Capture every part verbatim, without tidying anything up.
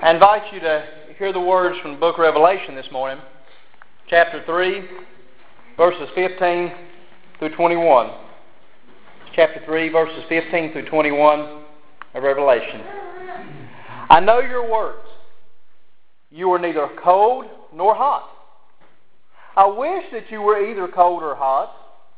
I invite you to hear the words from the book of Revelation this morning, chapter three, verses fifteen through twenty-one. Chapter three, verses fifteen through twenty-one of Revelation. I know your works. You are neither cold nor hot. I wish that you were either cold or hot.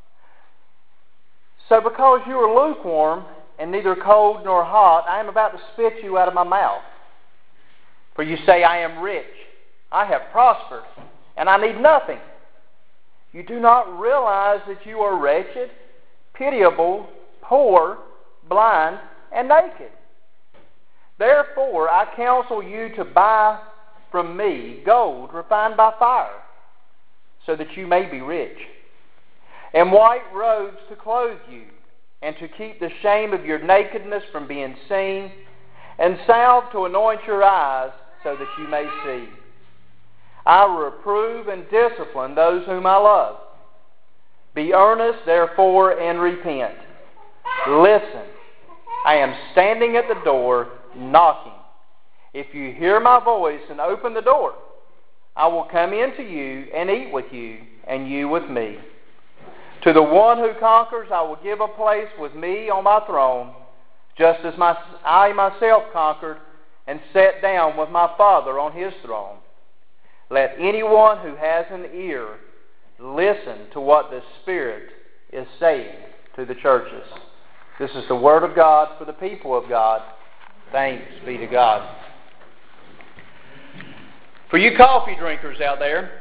So because you are lukewarm and neither cold nor hot, I am about to spit you out of my mouth. For you say, I am rich, I have prospered, and I need nothing. You do not realize that you are wretched, pitiable, poor, blind, and naked. Therefore, I counsel you to buy from me gold refined by fire, so that you may be rich, and white robes to clothe you, and to keep the shame of your nakedness from being seen, and salve to anoint your eyes, so that you may see. I reprove and discipline those whom I love. Be earnest, therefore, and repent. Listen, I am standing at the door, knocking. If you hear my voice and open the door, I will come in to you and eat with you, and you with me. To the one who conquers, I will give a place with me on my throne, just as my, I myself conquered and sat down with my Father on his throne. Let anyone who has an ear listen to what the Spirit is saying to the churches. This is the Word of God for the people of God. Thanks be to God. For you coffee drinkers out there,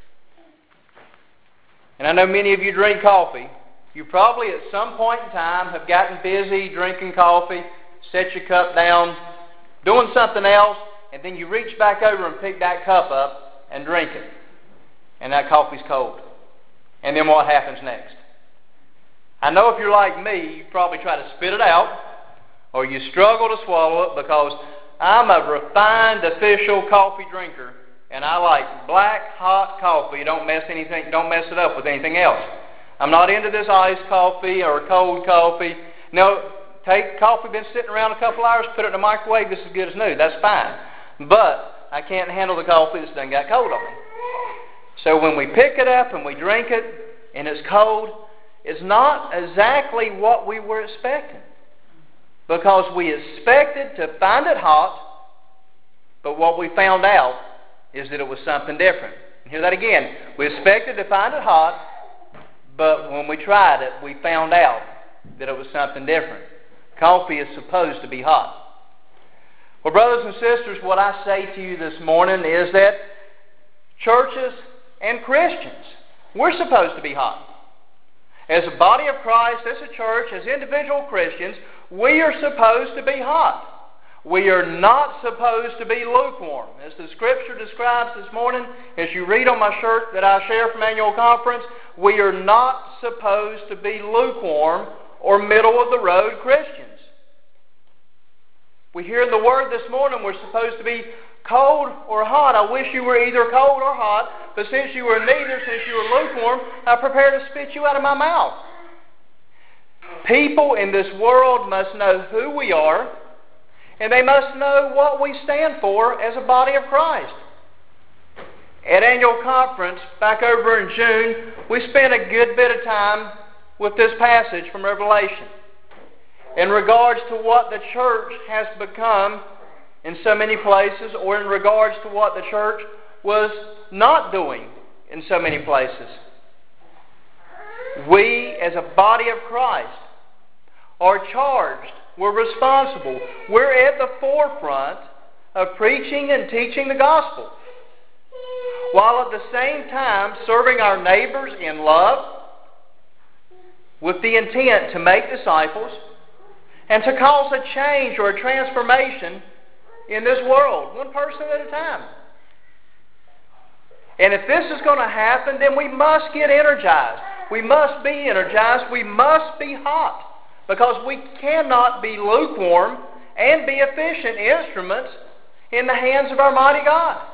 and I know many of you drink coffee, you probably at some point in time have gotten busy drinking coffee, set your cup down, doing something else, and then you reach back over and pick that cup up and drink it. And that coffee's cold. And then what happens next? I know if you're like me, you probably try to spit it out, or you struggle to swallow it, because I'm a refined official coffee drinker, and I like black, hot coffee. Don't mess anything, don't mess it up with anything else. I'm not into this iced coffee or cold coffee. No, take coffee been sitting around a couple hours, put it in the microwave, this is good as new. That's fine. But I can't handle the coffee that's done got cold on me. So when we pick it up and we drink it and it's cold, it's not exactly what we were expecting. Because we expected to find it hot, but what we found out is that it was something different. Hear that again. We expected to find it hot, but when we tried it, we found out that it was something different. Coffee is supposed to be hot. Well, brothers and sisters, what I say to you this morning is that churches and Christians, we're supposed to be hot. As a body of Christ, as a church, as individual Christians, we are supposed to be hot. We are not supposed to be lukewarm. As the Scripture describes this morning, as you read on my shirt that I share from annual conference, we are not supposed to be lukewarm or middle-of-the-road Christians. We hear the word this morning we're supposed to be cold or hot. I wish you were either cold or hot, but since you were neither, since you were lukewarm, I prepare to spit you out of my mouth. People in this world must know who we are, and they must know what we stand for as a body of Christ. At annual conference back over in June, we spent a good bit of time with this passage from Revelation in regards to what the church has become in so many places, or in regards to what the church was not doing in so many places. We, as a body of Christ, are charged. We're responsible. We're at the forefront of preaching and teaching the gospel, while at the same time serving our neighbors in love with the intent to make disciples and to cause a change or a transformation in this world, one person at a time. And if this is going to happen, then we must get energized. We must be energized. We must be hot. Because we cannot be lukewarm and be efficient instruments in the hands of our mighty God.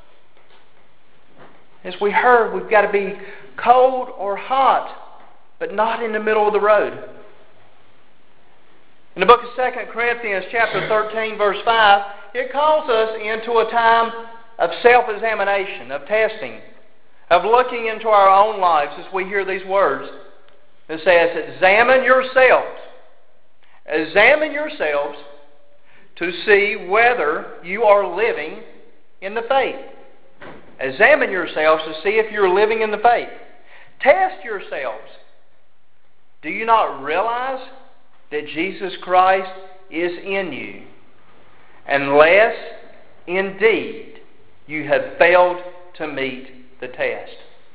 As we heard, we've got to be cold or hot, but not in the middle of the road. In the book of Second Corinthians chapter thirteen, verse five, it calls us into a time of self-examination, of testing, of looking into our own lives as we hear these words. It says, examine yourselves. Examine yourselves to see whether you are living in the faith. Examine yourselves to see if you're living in the faith. Test yourselves. Do you not realize that Jesus Christ is in you, unless indeed you have failed to meet the test?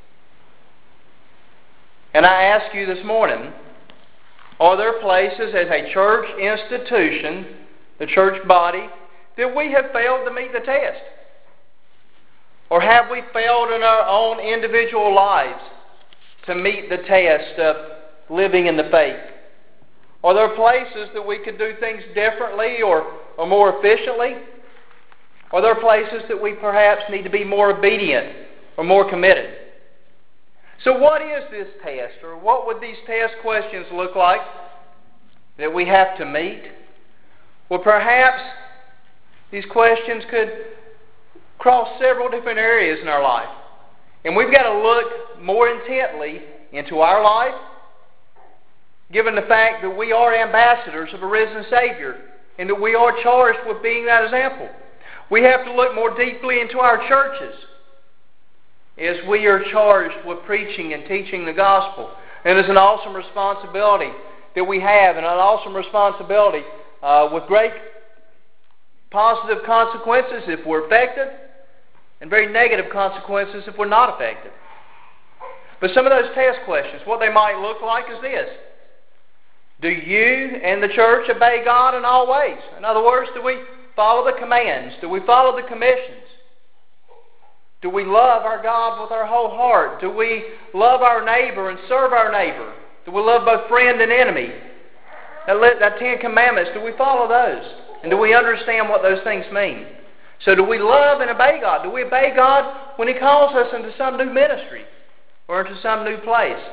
And I ask you this morning, are there places as a church institution, the church body, that we have failed to meet the test? Or have we failed in our own individual lives to meet the test of living in the faith? Are there places that we could do things differently or, or more efficiently? Are there places that we perhaps need to be more obedient or more committed? So what is this test, or what would these test questions look like that we have to meet? Well, perhaps these questions could cross several different areas in our life. And we've got to look more intently into our life, given the fact that we are ambassadors of a risen Savior and that we are charged with being that example. We have to look more deeply into our churches as we are charged with preaching and teaching the gospel. And it's an awesome responsibility that we have, and an awesome responsibility uh, with great positive consequences if we're effective, and very negative consequences if we're not effective. But some of those test questions, what they might look like is this. Do you and the church obey God in all ways? In other words, do we follow the commands? Do we follow the commissions? Do we love our God with our whole heart? Do we love our neighbor and serve our neighbor? Do we love both friend and enemy? That, that Ten Commandments, do we follow those? And do we understand what those things mean? So do we love and obey God? Do we obey God when He calls us into some new ministry or into some new place?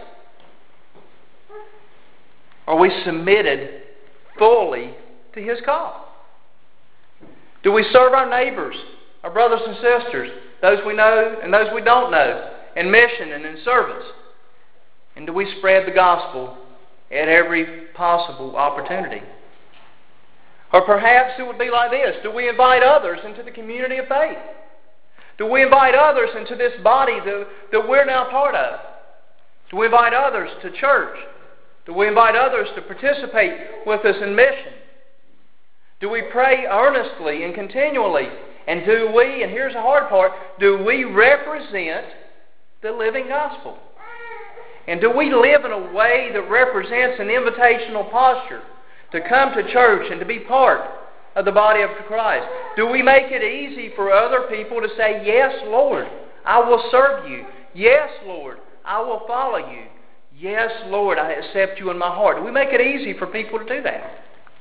Are we submitted fully to His call? Do we serve our neighbors, our brothers and sisters, those we know and those we don't know, in mission and in service? And do we spread the gospel at every possible opportunity? Or perhaps it would be like this. Do we invite others into the community of faith? Do we invite others into this body that, that we're now part of? Do we invite others to church? Do we invite others to participate with us in mission? Do we pray earnestly and continually? And do we, and here's the hard part, do we represent the living gospel? And do we live in a way that represents an invitational posture to come to church and to be part of the body of Christ? Do we make it easy for other people to say, yes, Lord, I will serve you. Yes, Lord, I will follow you. Yes, Lord, I accept you in my heart. Do we make it easy for people to do that?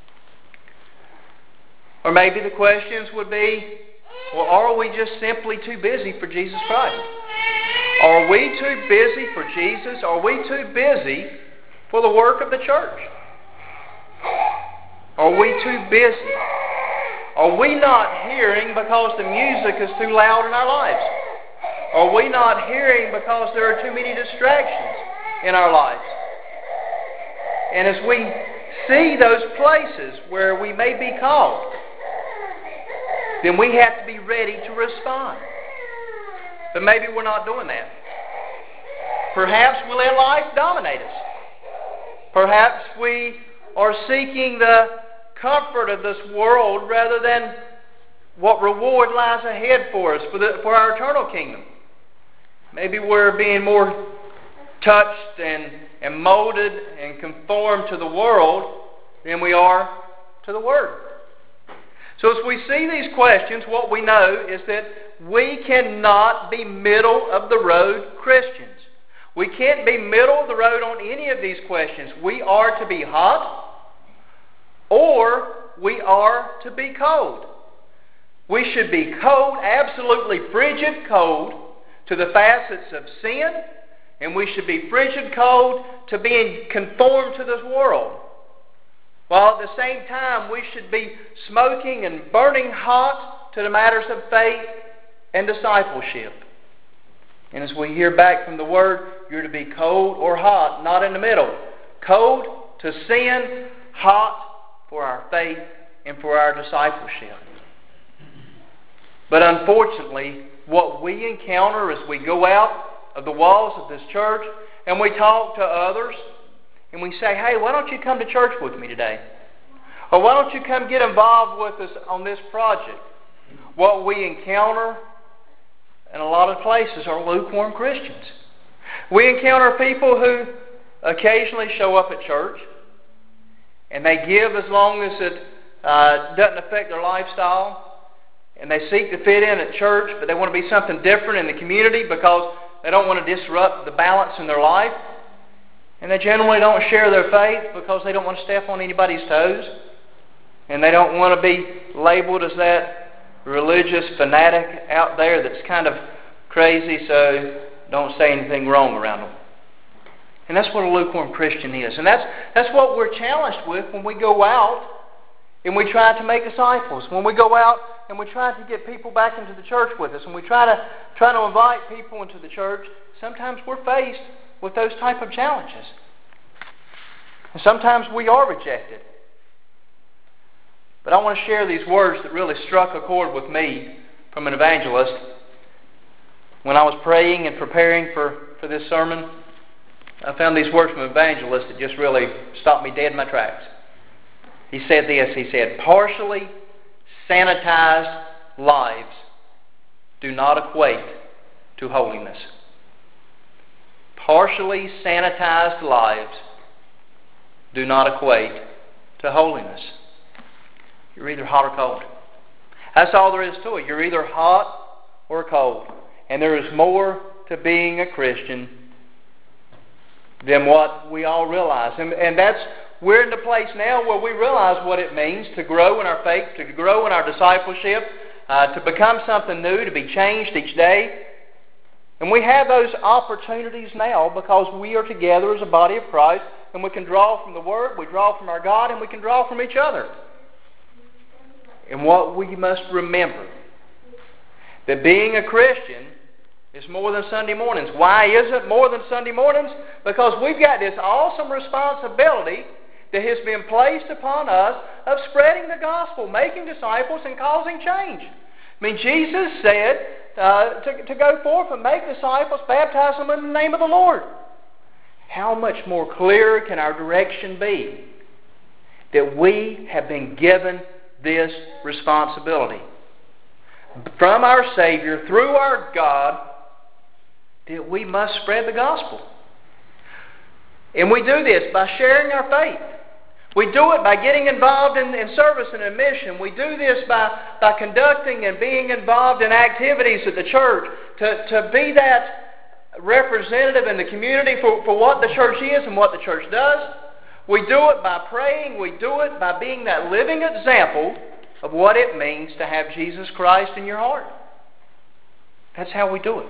Or maybe the questions would be, well, are we just simply too busy for Jesus Christ? Are we too busy for Jesus? Are we too busy for the work of the church? Are we too busy? Are we not hearing because the music is too loud in our lives? Are we not hearing because there are too many distractions in our lives? And as we see those places where we may be called, then we have to be ready to respond. But maybe we're not doing that. Perhaps we let life dominate us. Perhaps we are seeking the comfort of this world rather than what reward lies ahead for us for, the, for our eternal kingdom. Maybe we're being more touched and, and molded and conformed to the world than we are to the Word. So as we see these questions, what we know is that we cannot be middle-of-the-road Christians. We can't be middle of the road on any of these questions. We are to be hot or we are to be cold. We should be cold, absolutely frigid cold to the facets of sin, and we should be frigid cold to being conformed to this world. while at the same time we should be smoking and burning hot to the matters of faith and discipleship. And as we hear back from the Word, you're to be cold or hot, not in the middle. Cold to sin, hot for our faith and for our discipleship. But unfortunately, what we encounter as we go out of the walls of this church and we talk to others and we say, hey, why don't you come to church with me today? Or why don't you come get involved with us on this project? What we encounter in a lot of places are lukewarm Christians. We encounter people who occasionally show up at church and they give as long as it uh, doesn't affect their lifestyle. And they seek to fit in at church, but they want to be something different in the community because they don't want to disrupt the balance in their life. And they generally don't share their faith because they don't want to step on anybody's toes. And they don't want to be labeled as that religious fanatic out there that's kind of crazy, so don't say anything wrong around them. And that's what a lukewarm Christian is. And that's, that's what we're challenged with when we go out and we try to make disciples. When we go out and we try to get people back into the church with us, and we try to try to invite people into the church, sometimes we're faced with those type of challenges. And sometimes we are rejected. But I want to share these words that really struck a chord with me from an evangelist. When I was praying and preparing for, for this sermon, I found these words from an evangelist that just really stopped me dead in my tracks. He said this, he said, partially sanitized lives do not equate to holiness. Partially sanitized lives do not equate to holiness. You're either hot or cold. That's all there is to it. You're either hot or cold. And there is more to being a Christian than what we all realize. And, and that's we're in the place now where we realize what it means to grow in our faith, to grow in our discipleship, uh, to become something new, to be changed each day. And we have those opportunities now because we are together as a body of Christ, and we can draw from the Word, we draw from our God, and we can draw from each other. And what we must remember, that being a Christian is more than Sunday mornings. Why is it more than Sunday mornings? Because we've got this awesome responsibility that has been placed upon us of spreading the gospel, making disciples, and causing change. I mean, Jesus said uh, to, to go forth and make disciples, baptize them in the name of the Lord. How much more clear can our direction be that we have been given this responsibility from our Savior, through our God, that we must spread the gospel. And we do this by sharing our faith. We do it by getting involved in, in service and in mission. We do this by, by conducting and being involved in activities at the church to, to be that representative in the community for, for what the church is and what the church does. We do it by praying. We do it by being that living example of what it means to have Jesus Christ in your heart. That's how we do it.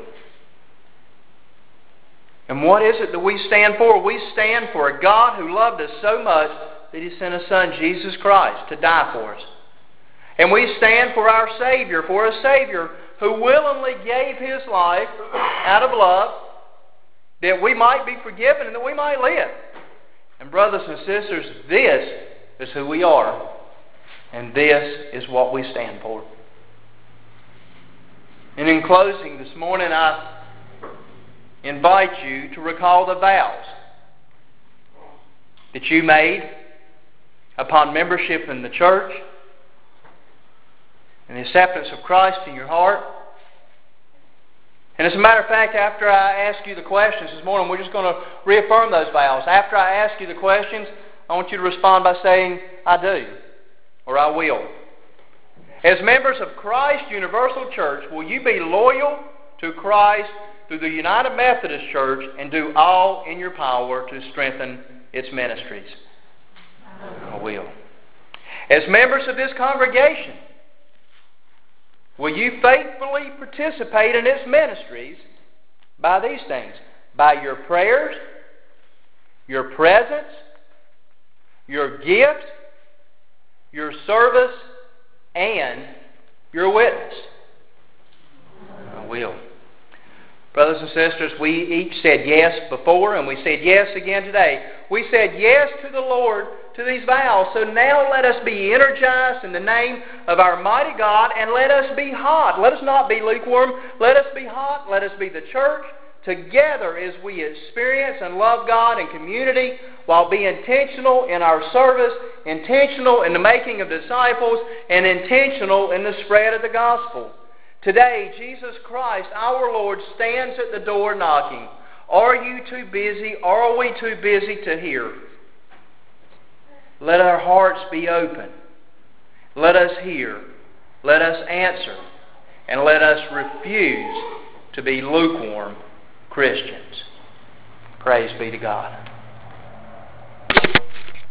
And what is it that we stand for? We stand for a God who loved us so much that He sent His Son, Jesus Christ, to die for us. And we stand for our Savior, for a Savior who willingly gave His life out of love that we might be forgiven and that we might live. And brothers and sisters, this is who we are. And this is what we stand for. And in closing this morning, I invite you to recall the vows that you made upon membership in the church and the acceptance of Christ in your heart. And as a matter of fact, after I ask you the questions this morning, we're just going to reaffirm those vows. After I ask you the questions, I want you to respond by saying, I do, or I will. As members of Christ Universal Church, will you be loyal to Christ through the United Methodist Church and do all in your power to strengthen its ministries? I will. As members of this congregation, will you faithfully participate in its ministries by these things? By your prayers, your presence, your gifts, your service, and your witness? I will. Brothers and sisters, we each said yes before, and we said yes again today. We said yes to the Lord to these vows. So now let us be energized in the name of our mighty God, and let us be hot. Let us not be lukewarm. Let us be hot. Let us be the church together as we experience and love God in community, while being intentional in our service, intentional in the making of disciples, and intentional in the spread of the gospel. Today, Jesus Christ, our Lord, stands at the door knocking. Are you too busy? Are we too busy to hear? Let our hearts be open. Let us hear. Let us answer. And let us refuse to be lukewarm Christians. Praise be to God.